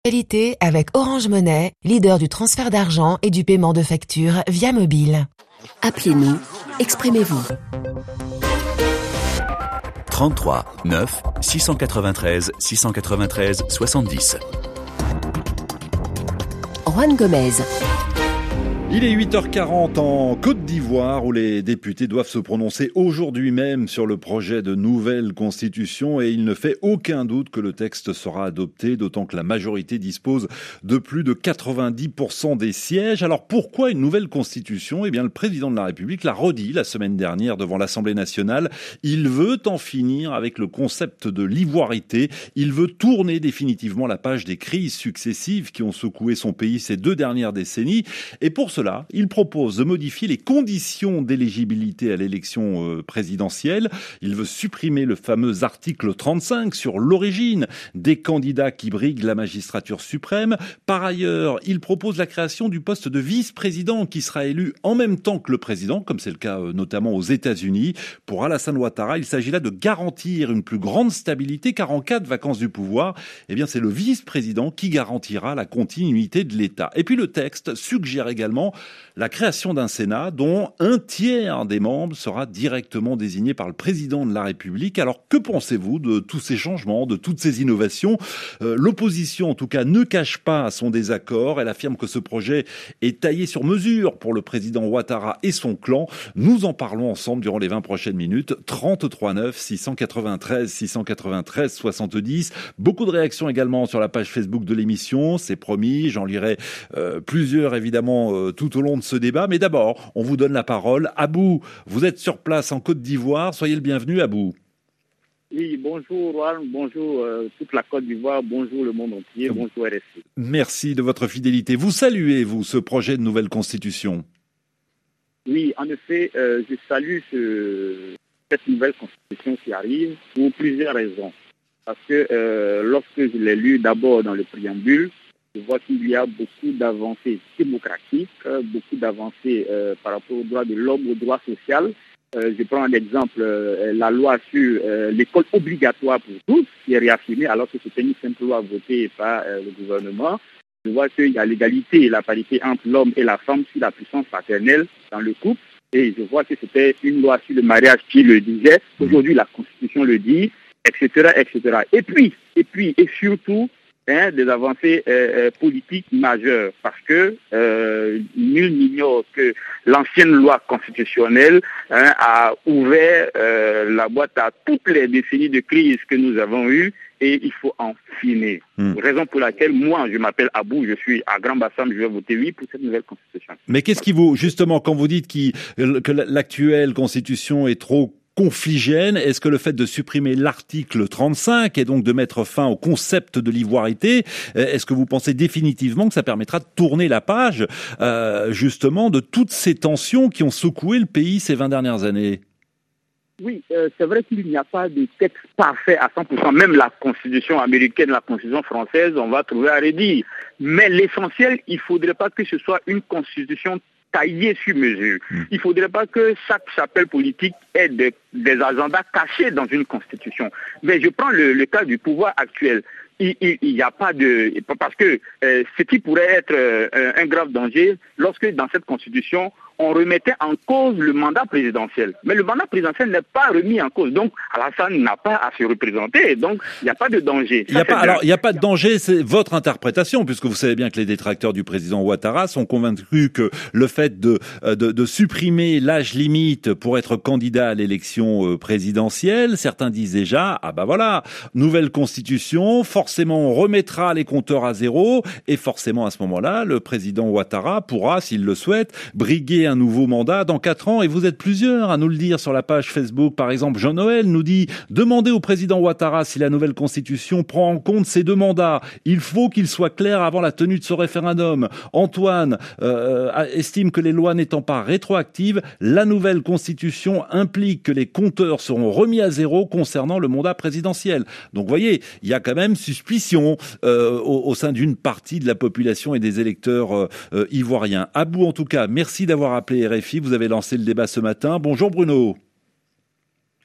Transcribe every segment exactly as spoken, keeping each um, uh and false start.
Qualité avec Orange Money, leader du transfert d'argent et du paiement de factures via mobile. Appelez-nous, exprimez-vous. trente-trois neuf six cent quatre-vingt-treize six cent quatre-vingt-treize soixante-dix. Juan Gomez. Il est huit heures quarante en Côte d'Ivoire où les députés doivent se prononcer aujourd'hui même sur le projet de nouvelle constitution et il ne fait aucun doute que le texte sera adopté, d'autant que la majorité dispose de plus de quatre-vingt-dix pour cent des sièges. Alors pourquoi une nouvelle constitution ? Eh bien le président de la République l'a redit la semaine dernière devant l'Assemblée nationale. Il veut en finir avec le concept de l'ivoirité. Il veut tourner définitivement la page des crises successives qui ont secoué son pays ces deux dernières décennies. Et pour ce Cela, il propose de modifier les conditions d'éligibilité à l'élection présidentielle. Il veut supprimer le fameux article trente-cinq sur l'origine des candidats qui briguent la magistrature suprême. Par ailleurs, il propose la création du poste de vice-président qui sera élu en même temps que le président, comme c'est le cas notamment aux États-Unis. Pour Alassane Ouattara, il s'agit là de garantir une plus grande stabilité, car en cas de vacance du pouvoir, eh bien c'est le vice-président qui garantira la continuité de l'État. Et puis le texte suggère également la création d'un Sénat dont un tiers des membres sera directement désigné par le président de la République. Alors que pensez-vous de tous ces changements, de toutes ces innovations ? euh, L'opposition en tout cas ne cache pas son désaccord. Elle affirme que ce projet est taillé sur mesure pour le président Ouattara et son clan. Nous en parlons ensemble durant les vingt prochaines minutes. trente-trois neuf six cent quatre-vingt-treize six cent quatre-vingt-treize soixante-dix. Beaucoup de réactions également sur la page Facebook de l'émission. C'est promis, j'en lirai euh, plusieurs évidemment euh, tout au long de ce débat. Mais d'abord, on vous donne la parole. Abou, vous êtes sur place en Côte d'Ivoire. Soyez le bienvenu, Abou. Oui, bonjour Juan, bonjour euh, toute la Côte d'Ivoire, bonjour le monde entier, bonjour R S C. Merci de votre fidélité. Vous saluez, vous, ce projet de nouvelle constitution ? Oui, en effet, euh, je salue ce, cette nouvelle constitution qui arrive pour plusieurs raisons. Parce que euh, lorsque je l'ai lu d'abord dans le préambule, je vois qu'il y a beaucoup d'avancées démocratiques, euh, beaucoup d'avancées euh, par rapport aux droits de l'homme, aux droits sociaux. Euh, je prends un exemple, euh, la loi sur euh, l'école obligatoire pour tous, qui est réaffirmée alors que c'était une simple loi votée par euh, le gouvernement. Je vois qu'il y a l'égalité et la parité entre l'homme et la femme sur la puissance paternelle dans le couple. Et je vois que c'était une loi sur le mariage qui le disait. Aujourd'hui, la Constitution le dit, et cetera, et cetera. Et puis, et puis, et surtout, Hein, des avancées euh, politiques majeures parce que euh, nul n'ignore que l'ancienne loi constitutionnelle hein, a ouvert euh, la boîte à toutes les décennies de crise que nous avons eues et il faut en finir. Mmh. Raison pour laquelle moi, je m'appelle Abou, je suis à Grand-Bassam, je vais voter oui pour cette nouvelle constitution. Mais qu'est-ce qui vous, justement, quand vous dites qui, que l'actuelle constitution est trop confligène, est-ce que le fait de supprimer l'article trente-cinq et donc de mettre fin au concept de l'ivoirité, est-ce que vous pensez définitivement que ça permettra de tourner la page euh, justement de toutes ces tensions qui ont secoué le pays ces vingt dernières années ? Oui, euh, c'est vrai qu'il n'y a pas de texte parfait à cent pour cent. Même la Constitution américaine, la Constitution française, on va trouver à redire. Mais l'essentiel, il ne faudrait pas que ce soit une Constitution taillé sur mesure. Il ne faudrait pas que chaque chapelle politique ait de, des agendas cachés dans une constitution. Mais je prends le, le cas du pouvoir actuel. Il n'y a pas de... Parce que euh, ce qui pourrait être euh, un grave danger, lorsque dans cette constitution, on remettait en cause le mandat présidentiel. Mais le mandat présidentiel n'est pas remis en cause. Donc, Alassane n'a pas à se représenter. Donc, il n'y a pas de danger. Il n'y a pas, alors, il n'y a pas de danger, c'est votre interprétation, puisque vous savez bien que les détracteurs du président Ouattara sont convaincus que le fait de, de, de supprimer l'âge limite pour être candidat à l'élection présidentielle, certains disent déjà, ah ben voilà, nouvelle constitution, forcément on remettra les compteurs à zéro, et forcément à ce moment-là, le président Ouattara pourra, s'il le souhaite, briguer un nouveau mandat dans quatre ans, et vous êtes plusieurs à nous le dire sur la page Facebook. Par exemple, Jean-Noël nous dit « Demandez au président Ouattara si la nouvelle constitution prend en compte ces deux mandats. Il faut qu'il soit clair avant la tenue de ce référendum. » Antoine euh, estime que les lois n'étant pas rétroactives, la nouvelle constitution implique que les compteurs seront remis à zéro concernant le mandat présidentiel. Donc, vous voyez, il y a quand même suspicion euh, au, au sein d'une partie de la population et des électeurs euh, euh, ivoiriens. Abou, en tout cas, merci d'avoir appelé R F I. Vous avez lancé le débat ce matin. Bonjour Bruno.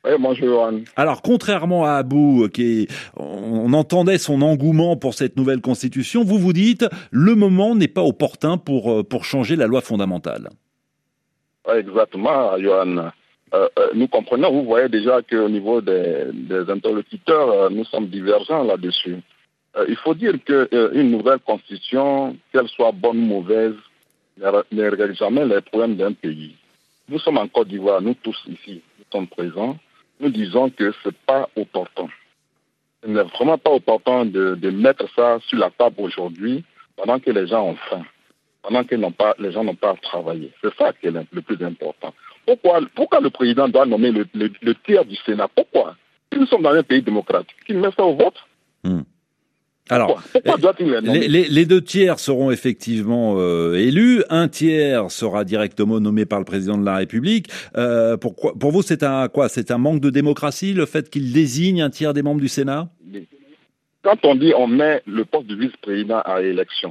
Oui, bonjour, Johan. Alors, contrairement à Abou, qui est, on entendait son engouement pour cette nouvelle constitution, vous vous dites, le moment n'est pas opportun pour, pour changer la loi fondamentale. Oui, exactement, Johan. Euh, euh, nous comprenons, vous voyez déjà qu'au niveau des, des interlocuteurs, euh, nous sommes divergents là-dessus. Euh, il faut dire qu'une euh, nouvelle constitution, qu'elle soit bonne ou mauvaise, ne règle jamais les problèmes d'un pays. Nous sommes en Côte d'Ivoire, nous tous ici, nous sommes présents. Nous disons que ce n'est pas opportun. Ce n'est vraiment pas opportun de, de mettre ça sur la table aujourd'hui pendant que les gens ont faim, pendant que n'ont pas, les gens n'ont pas à travailler. C'est ça qui est le, le plus important. Pourquoi, pourquoi le président doit nommer le, le, le tiers du Sénat? Pourquoi? Si nous sommes dans un pays démocratique, qu'il met ça au vote. Hmm. Alors, pourquoi doit-il les nommer? les, les, les deux tiers seront effectivement euh, élus. Un tiers sera directement nommé par le président de la République. Euh, pourquoi, pour vous, c'est un quoi? C'est un manque de démocratie, le fait qu'il désigne un tiers des membres du Sénat? Quand on dit on met le poste de vice-président à élection,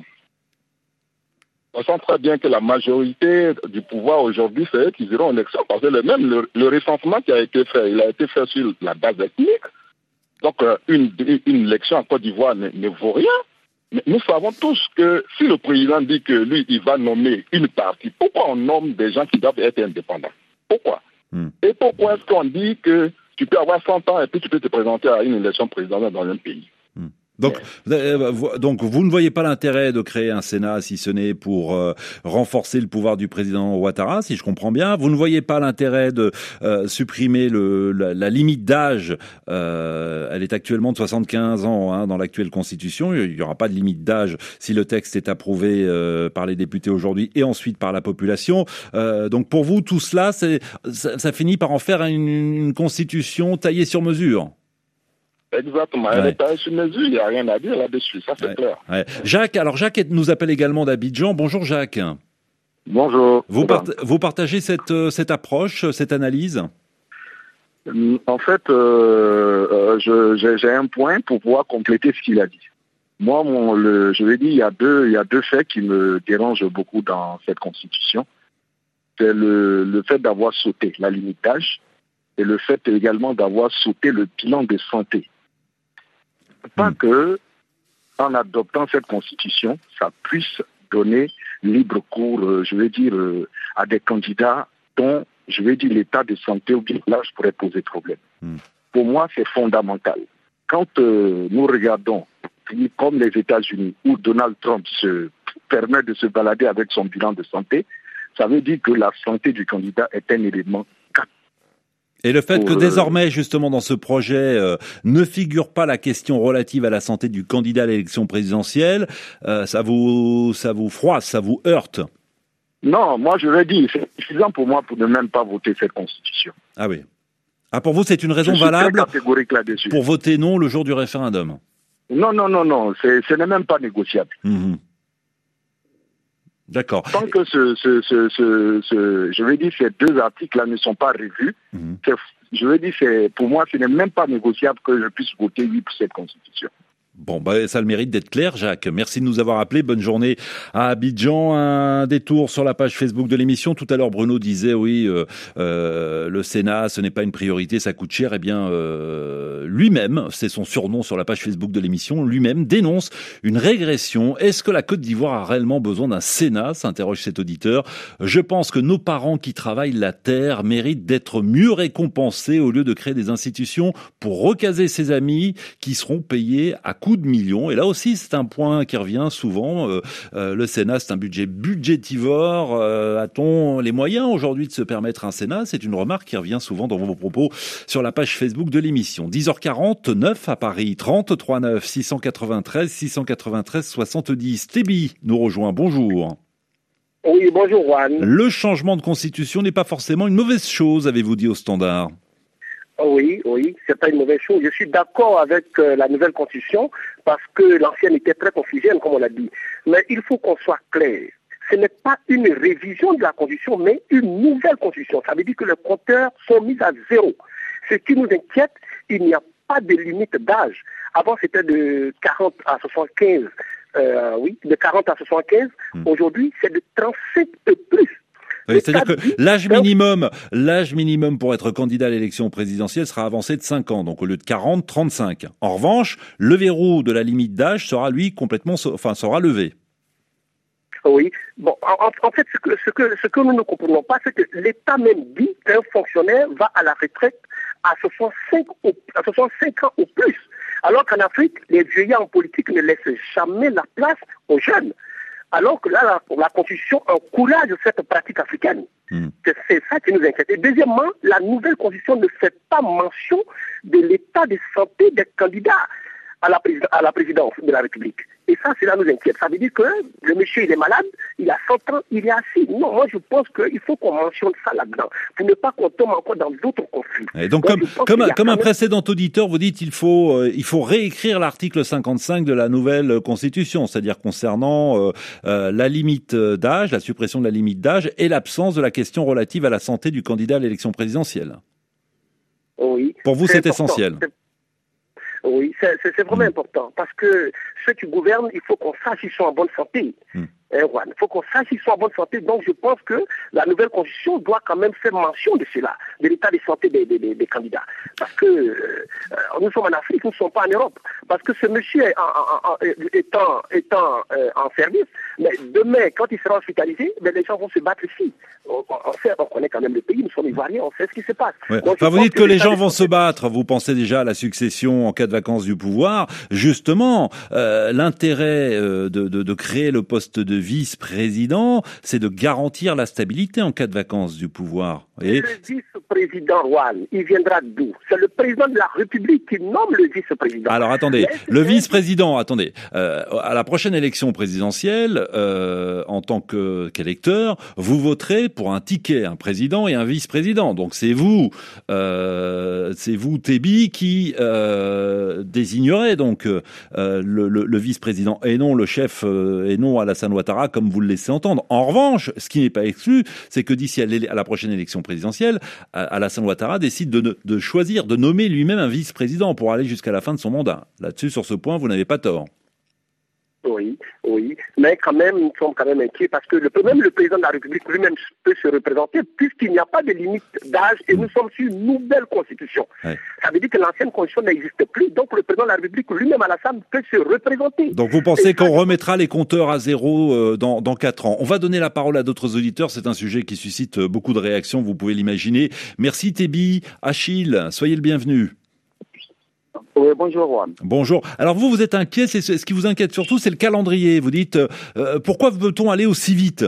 on sent très bien que la majorité du pouvoir aujourd'hui, c'est eux qui iront en élection. Parce que le, même le, le recensement qui a été fait, il a été fait sur la base ethnique. Donc, euh, une, une élection en Côte d'Ivoire ne, ne vaut rien. Mais nous savons tous que si le président dit que lui, il va nommer une partie, pourquoi on nomme des gens qui doivent être indépendants? Pourquoi? hmm. Et pourquoi est-ce qu'on dit que tu peux avoir cent ans et puis tu peux te présenter à une élection présidentielle dans un pays? hmm. Donc, euh, donc, vous ne voyez pas l'intérêt de créer un Sénat, si ce n'est pour euh, renforcer le pouvoir du président Ouattara, si je comprends bien. Vous ne voyez pas l'intérêt de euh, supprimer le, la, la limite d'âge. Euh, elle est actuellement de soixante-quinze ans hein, dans l'actuelle Constitution. Il n'y aura pas de limite d'âge si le texte est approuvé euh, par les députés aujourd'hui et ensuite par la population. Euh, donc, pour vous, tout cela, c'est, ça, ça finit par en faire une, une Constitution taillée sur mesure. Exactement, elle ouais. est taillée sur mesure, il n'y a rien à dire là-dessus, ça c'est ouais. clair. Ouais. Jacques, alors Jacques nous appelle également d'Abidjan. Bonjour Jacques. Bonjour. Vous, part- vous partagez cette, cette approche, cette analyse? En fait, euh, euh, je, j'ai, j'ai un point pour pouvoir compléter ce qu'il a dit. Moi, mon, le, je l'ai dit, il y a deux, il y a deux faits qui me dérangent beaucoup dans cette constitution. C'est le, le fait d'avoir sauté la limite d'âge et le fait également d'avoir sauté le bilan de santé. Pas mmh. que, en adoptant cette constitution, ça puisse donner libre cours, euh, je vais dire, euh, à des candidats dont, je vais dire, l'état de santé ou bien l'âge pourrait poser problème. Mmh. Pour moi, c'est fondamental. Quand euh, nous regardons pays comme les États-Unis, où Donald Trump se permet de se balader avec son bilan de santé, ça veut dire que la santé du candidat est un élément. Et le fait que désormais, justement, dans ce projet, euh, ne figure pas la question relative à la santé du candidat à l'élection présidentielle, euh, ça vous, ça vous froisse, ça vous heurte? Non, moi je l'ai dit, c'est suffisant pour moi pour ne même pas voter cette constitution. Ah oui. Ah, pour vous, c'est une raison je suis valable très catégorique là-dessus. Pour voter non le jour du référendum? Non, non, non, non, c'est, ce n'est même pas négociable. Mmh. D'accord. Tant que ce, ce, ce, ce, ce, je veux dire, ces deux articles-là ne sont pas revus, mmh. je veux dire, c'est, pour moi, ce n'est même pas négociable que je puisse voter oui pour cette constitution. Bon, bah, ça a le mérite d'être clair, Jacques. Merci de nous avoir appelés. Bonne journée à Abidjan. Un détour sur la page Facebook de l'émission. Tout à l'heure, Bruno disait, oui, euh, euh, le Sénat, ce n'est pas une priorité, ça coûte cher. Eh bien, euh, lui-même, c'est son surnom sur la page Facebook de l'émission, lui-même dénonce une régression. Est-ce que la Côte d'Ivoire a réellement besoin d'un Sénat? S'interroge cet auditeur. Je pense que nos parents qui travaillent la terre méritent d'être mieux récompensés au lieu de créer des institutions pour recaser ses amis qui seront payés à coup de millions. Et là aussi, c'est un point qui revient souvent. Euh, euh, le Sénat, c'est un budget budgétivore. Euh, a-t-on les moyens aujourd'hui de se permettre un Sénat? C'est une remarque qui revient souvent dans vos propos sur la page Facebook de l'émission. dix heures quarante-neuf à Paris, trente-trois neuf, six cent quatre-vingt-treize, six cent quatre-vingt-treize, soixante-dix. Tébi nous rejoint. Bonjour. Oui, bonjour Juan. Le changement de constitution n'est pas forcément une mauvaise chose, avez-vous dit au Standard? Oui, oui, c'est pas une mauvaise chose. Je suis d'accord avec euh, la nouvelle constitution parce que l'ancienne était très confusienne, comme on l'a dit. Mais il faut qu'on soit clair. Ce n'est pas une révision de la constitution, mais une nouvelle constitution. Ça veut dire que les compteurs sont mis à zéro. Ce qui nous inquiète, il n'y a pas de limite d'âge. Avant, c'était de quarante à soixante-quinze. Euh, oui, de quarante à soixante-quinze. Mmh. Aujourd'hui, c'est de trente-sept et plus. Oui, c'est-à-dire que l'âge minimum, l'âge minimum pour être candidat à l'élection présidentielle sera avancé de cinq ans, donc au lieu de quarante, trente-cinq. En revanche, le verrou de la limite d'âge sera lui complètement, enfin sera levé. Oui. Bon, en, en fait, ce que, ce, que, ce que nous ne comprenons pas, c'est que l'État même dit qu'un fonctionnaire va à la retraite à soixante-cinq, au, à soixante-cinq ans ou plus. Alors qu'en Afrique, les vieillards en politique ne laissent jamais la place aux jeunes. Alors que là, la, la Constitution encourage cette pratique africaine. Mmh. C'est, c'est ça qui nous inquiète. Et deuxièmement, la nouvelle Constitution ne fait pas mention de l'état de santé des candidats à la, présid- à la présidence de la République. Et ça, cela nous inquiète. Ça veut dire que le monsieur, il est malade, il a cent ans, il est assis. Non, moi, je pense qu'il faut qu'on mentionne ça là-dedans, pour ne pas qu'on tombe encore dans d'autres conflits. Et donc, donc, comme, comme, comme un précédent auditeur, vous dites qu'il faut, euh, il faut réécrire l'article cinquante-cinq de la nouvelle Constitution, c'est-à-dire concernant euh, euh, la limite d'âge, la suppression de la limite d'âge et l'absence de la question relative à la santé du candidat à l'élection présidentielle. Oui. Pour vous, c'est, c'est essentiel. C'est... Oui, c'est, c'est, c'est vraiment mmh. important, parce que ceux qui gouvernent, il faut qu'on sache qu'ils sont en bonne santé. Mmh. Eh, ouais, il faut qu'on sache qu'ils sont en bonne santé. Donc je pense que la nouvelle Constitution doit quand même faire mention de cela, de l'état de santé des, des, des, des candidats. Parce que euh, nous sommes en Afrique, nous ne sommes pas en Europe. Parce que ce monsieur est en, en, en, étant, étant euh, en service, mais demain, quand il sera hospitalisé, ben, les gens vont se battre ici. On, on, sait, on connaît quand même le pays, nous sommes ivoiriens, on sait ce qui se passe. Ouais. Donc, enfin, vous dites que, que les gens vont santé... se battre, vous pensez déjà à la succession en cas de vacance du pouvoir. Justement, euh, l'intérêt euh, de, de, de créer le poste de vice-président, c'est de garantir la stabilité en cas de vacance du pouvoir. Et... Le vice-président, Juan, il viendra d'où? C'est le président de la République qui nomme le vice-président. Alors attendez, le vice-président, attendez, euh, à la prochaine élection présidentielle, euh, en tant que, qu'électeur, vous voterez pour un ticket, un président et un vice-président. Donc c'est vous, euh, c'est vous, Tebi, qui euh, désignerez donc euh, le, le, le vice-président et non le chef euh, et non Alassane Ouattara, comme vous le laissez entendre. En revanche, ce qui n'est pas exclu, c'est que d'ici à, à la prochaine élection présidentielle, Alassane Ouattara décide de, de choisir, de nommer lui-même un vice-président pour aller jusqu'à la fin de son mandat. Là-dessus, sur ce point, vous n'avez pas tort. Oui, oui, mais quand même, nous sommes quand même inquiets parce que le, même le président de la République lui-même peut se représenter puisqu'il n'y a pas de limite d'âge et nous sommes sur une nouvelle constitution. Ouais. Ça veut dire que l'ancienne constitution n'existe plus, donc le président de la République lui-même, Alassane, peut se représenter. Donc vous pensez et qu'on ça... remettra les compteurs à zéro euh, dans, dans quatre ans. On va donner la parole à d'autres auditeurs, c'est un sujet qui suscite beaucoup de réactions, vous pouvez l'imaginer. Merci Tebi, Achille, soyez le bienvenu. Oui, bonjour Juan. Bonjour. Alors vous, vous êtes inquiet, c'est ce qui vous inquiète surtout, c'est le calendrier. Vous dites, euh, pourquoi veut-on aller aussi vite?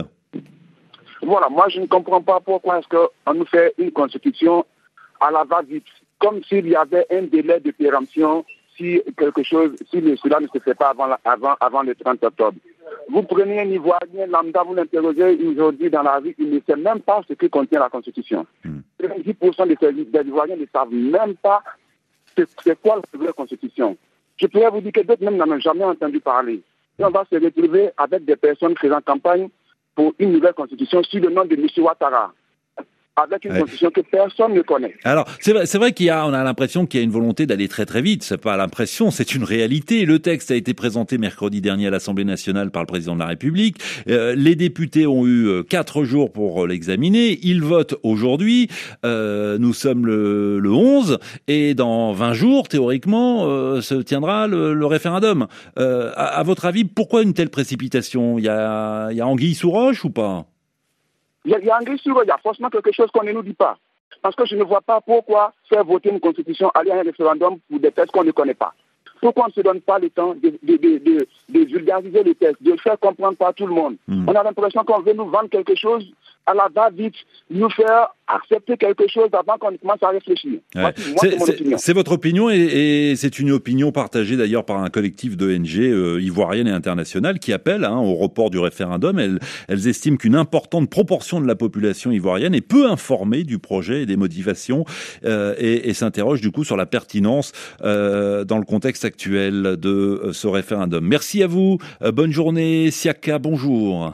Voilà, moi je ne comprends pas pourquoi est-ce qu'on nous fait une constitution à la va-vite, comme s'il y avait un délai de péremption si quelque chose, si cela ne se fait pas avant, avant, avant le trente octobre. Vous prenez un Ivoirien lambda, vous l'interrogez aujourd'hui dans la rue, il ne sait même pas ce que contient la constitution. Hmm. dix pour cent des, des Ivoiriens ne savent même pas c'est quoi la nouvelle constitution. Je pourrais vous dire que d'autres même n'en ont jamais entendu parler. Et on va se retrouver avec des personnes faisant campagne pour une nouvelle constitution sous le nom de M. Ouattara, avec une ouais. constitution que personne ne connaît. Alors, c'est vrai, c'est vrai qu'il y a, on a l'impression qu'il y a une volonté d'aller très très vite. C'est pas l'impression, c'est une réalité. Le texte a été présenté mercredi dernier à l'Assemblée nationale par le président de la République. Euh, les députés ont eu quatre jours pour l'examiner. Ils votent aujourd'hui. Euh, nous sommes le, le onze et dans vingt jours, théoriquement, euh, se tiendra le, le référendum. Euh, à, à votre avis, pourquoi une telle précipitation? Il y a, il y a anguille sous roche ou pas? Il y a, il y a, il y a forcément quelque chose qu'on ne nous dit pas. Parce que je ne vois pas pourquoi faire voter une constitution, aller à un référendum pour des textes qu'on ne connaît pas. Pourquoi on ne se donne pas le temps de, de, de, de, de vulgariser les textes, de le faire comprendre par tout le monde. Mmh. On a l'impression qu'on veut nous vendre quelque chose à la va-vite, nous faire accepter quelque chose avant qu'on commence à réfléchir. Ouais. Moi, c'est, c'est, mon opinion. c'est votre opinion et, et c'est une opinion partagée d'ailleurs par un collectif d'O N G euh, ivoiriennes et internationales qui appellent hein, au report du référendum. Elles, elles estiment qu'une importante proportion de la population ivoirienne est peu informée du projet et des motivations euh, et, et s'interroge du coup sur la pertinence euh, dans le contexte actuel de euh, ce référendum. Merci à vous. Euh, bonne journée. Siaka, bonjour.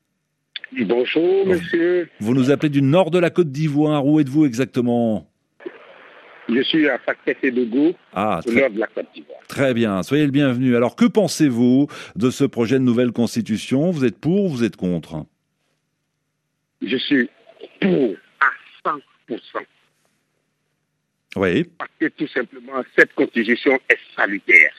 Bonjour, monsieur. Vous nous appelez du nord de la Côte d'Ivoire. Où êtes-vous exactement? Je suis à Paquet-Sédougou, ah, au nord de la Côte d'Ivoire. Très bien, soyez le bienvenu. Alors, que pensez-vous de ce projet de nouvelle constitution? Vous êtes pour ou vous êtes contre? je suis pour à cent pour cent. Oui. Parce que tout simplement, cette constitution est salutaire.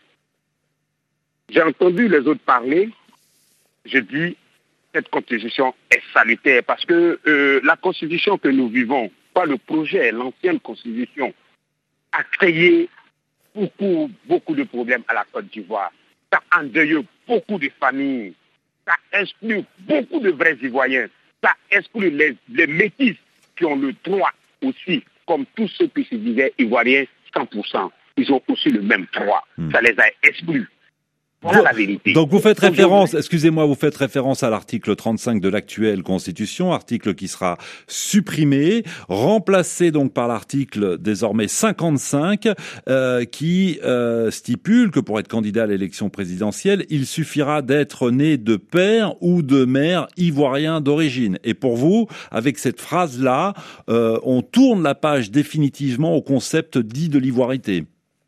J'ai entendu les autres parler, je dis, cette constitution est salutaire parce que euh, la constitution que nous vivons, pas le projet, l'ancienne constitution, a créé beaucoup, beaucoup de problèmes à la Côte d'Ivoire. Ça endeuille beaucoup de familles, ça exclut beaucoup de vrais Ivoiriens, ça exclut les, les métis qui ont le droit aussi, comme tous ceux qui se disaient Ivoiriens cent pour cent. Ils ont aussi le même droit. Mmh. Ça les a exclus. Voilà la vérité. Donc vous faites référence, excusez-moi, vous faites référence à l'article trente-cinq de l'actuelle Constitution, article qui sera supprimé, remplacé donc par l'article désormais cinquante-cinq, euh, qui euh, stipule que pour être candidat à l'élection présidentielle, il suffira d'être né de père ou de mère ivoirien d'origine. Et pour vous, avec cette phrase-là, euh, on tourne la page définitivement au concept dit de l'ivoirité.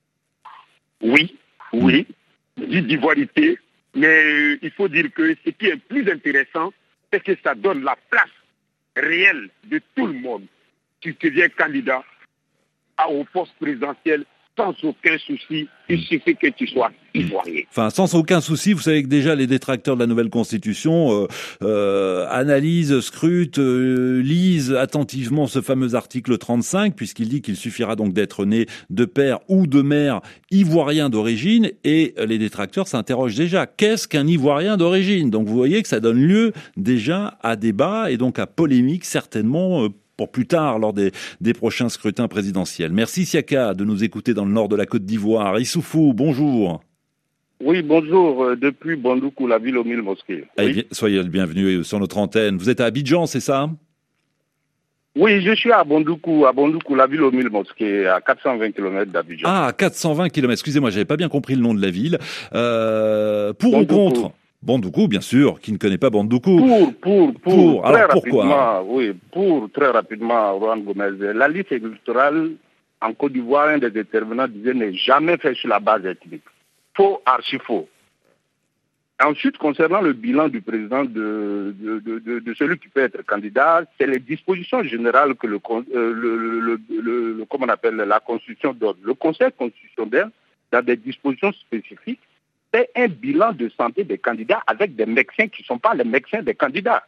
Oui, oui. Mmh. dit d'ivoirité, mais il faut dire que ce qui est plus intéressant, c'est que ça donne la place réelle de tout le monde qui devient candidat au poste présidentiel sans aucun souci. Il suffit que tu sois ivoirien. Enfin, sans aucun souci, vous savez que déjà les détracteurs de la nouvelle Constitution euh, euh, analysent, scrutent, euh, lisent attentivement ce fameux article trente-cinq, puisqu'il dit qu'il suffira donc d'être né de père ou de mère ivoirien d'origine, et les détracteurs s'interrogent déjà, qu'est-ce qu'un ivoirien d'origine? Donc vous voyez que ça donne lieu déjà à débat et donc à polémique certainement euh, pour plus tard lors des, des prochains scrutins présidentiels. Merci Siaka de nous écouter dans le nord de la Côte d'Ivoire. Issoufou, bonjour. Oui, bonjour, euh, depuis Bandoukou, la ville aux mille mosquées. Oui. Bien, soyez le bienvenu sur notre antenne. Vous êtes à Abidjan, c'est ça? Oui, je suis à Bandoukou, à Bandoukou, la ville aux mille mosquées, à quatre cent vingt kilomètres d'Abidjan. Ah, quatre cent vingt kilomètres, excusez-moi, j'avais pas bien compris le nom de la ville. Euh, pour Bandoukou. Ou contre Bandoukou, bien sûr. Qui ne connaît pas Bandoukou? Pour, pour, pour. pour. Très Alors pourquoi? Oui, pour, très rapidement, Juan Gomez. La liste électorale en Côte d'Ivoire, un des intervenants disait n'est jamais fait sur la base ethnique. Faux, archi faux. Ensuite, concernant le bilan du président de, de, de, de, de celui qui peut être candidat, c'est les dispositions générales que le, euh, le, le, le, le, le comment on appelle la Constitution donne. Le Conseil constitutionnel, dans des dispositions spécifiques, c'est un bilan de santé des candidats avec des médecins qui ne sont pas les médecins des candidats.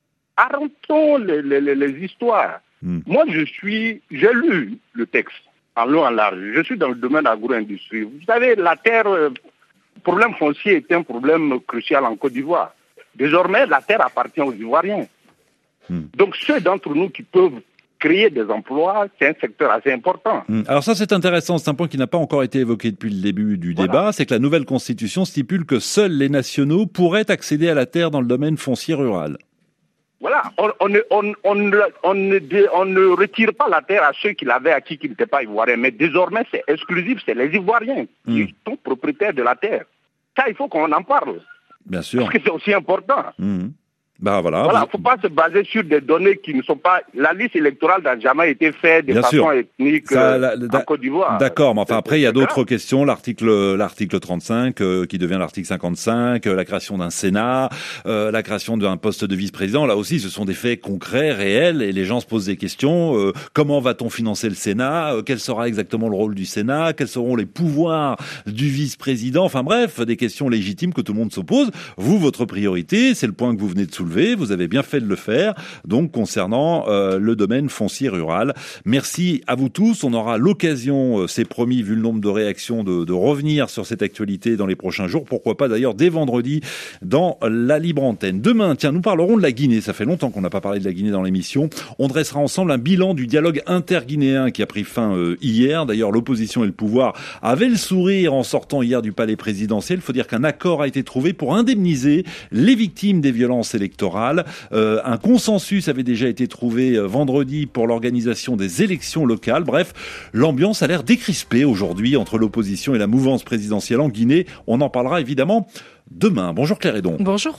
Arrêtons les, les, les, les histoires. Mm. Moi, je suis, j'ai lu le texte en long en large. Je suis dans le domaine agro-industrie. Vous savez, la terre, le problème foncier est un problème crucial en Côte d'Ivoire. Désormais, la terre appartient aux Ivoiriens. Mm. Donc, ceux d'entre nous qui peuvent créer des emplois, c'est un secteur assez important. Alors ça, c'est intéressant. C'est un point qui n'a pas encore été évoqué depuis le début du voilà. débat. C'est que la nouvelle Constitution stipule que seuls les nationaux pourraient accéder à la terre dans le domaine foncier rural. Voilà. On, on, on, on, on, ne, on ne retire pas la terre à ceux qui l'avaient acquis, qui n'étaient pas ivoiriens. Mais désormais, c'est exclusif. C'est les Ivoiriens mmh. qui sont propriétaires de la terre. Ça, il faut qu'on en parle. Bien sûr. Parce que c'est aussi important. Mmh. Bah voilà. Voilà, il vous... ne faut pas se baser sur des données qui ne sont pas... La liste électorale n'a jamais été faite de Bien façon sûr. ethnique Ça, euh, la, en Côte d'Ivoire. D'accord, mais enfin après il y a d'autres questions. L'article, l'article trente-cinq euh, qui devient l'article cinquante-cinq, euh, la création d'un Sénat, euh, la création d'un poste de vice-président. Là aussi, ce sont des faits concrets, réels, et les gens se posent des questions. Euh, comment va-t-on financer le Sénat? euh, Quel sera exactement le rôle du Sénat? Quels seront les pouvoirs du vice-président? Enfin bref, des questions légitimes que tout le monde se pose. Vous, votre priorité, c'est le point que vous venez de soulever. Vous avez bien fait de le faire, donc concernant euh, le domaine foncier rural. Merci à vous tous. On aura l'occasion, euh, c'est promis, vu le nombre de réactions, de, de revenir sur cette actualité dans les prochains jours. Pourquoi pas d'ailleurs dès vendredi dans la libre antenne. Demain, tiens, nous parlerons de la Guinée. Ça fait longtemps qu'on n'a pas parlé de la Guinée dans l'émission. On dressera ensemble un bilan du dialogue interguinéen qui a pris fin euh, hier. D'ailleurs, l'opposition et le pouvoir avaient le sourire en sortant hier du palais présidentiel. Il faut dire qu'un accord a été trouvé pour indemniser les victimes des violences électorales. Euh, un consensus avait déjà été trouvé euh, vendredi pour l'organisation des élections locales. Bref, l'ambiance a l'air décrispée aujourd'hui entre l'opposition et la mouvance présidentielle en Guinée. On en parlera évidemment demain. Bonjour Claire Hédon. Bonjour.